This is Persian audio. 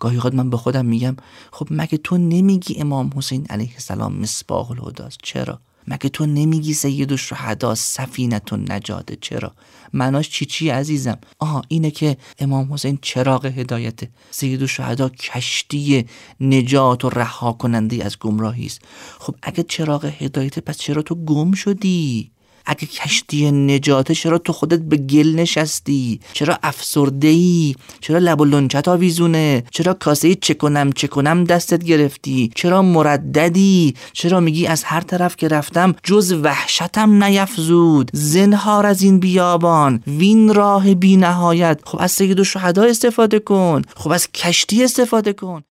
گاهی اوقات من به خودم میگم خب مگه تو نمیگی امام حسین علیه السلام مصباح الهدی است؟ چرا؟ مگه تو نمیگی سید الشهدا سفینه النجاة؟ چرا؟ معناش چی عزیزم؟ اینه که امام حسین چراغ هدایته، سید الشهدا کشتی نجات و رها کننده از گمراهی است. خب اگه چراغ هدایته پس چرا تو گم شدی؟ اگه کشتی نجاته چرا تو خودت به گل نشستی؟ چرا افسرده‌ای؟ چرا لب و لنچت آویزونه؟ چرا کاسه چه کنم دستت گرفتی؟ چرا مرددی؟ چرا میگی از هر طرف که رفتم جز وحشتم نیفزود؟ زنهار از این بیابان وین راه بی نهایت. خب از سید الشهدا استفاده کن، خب از کشتی استفاده کن.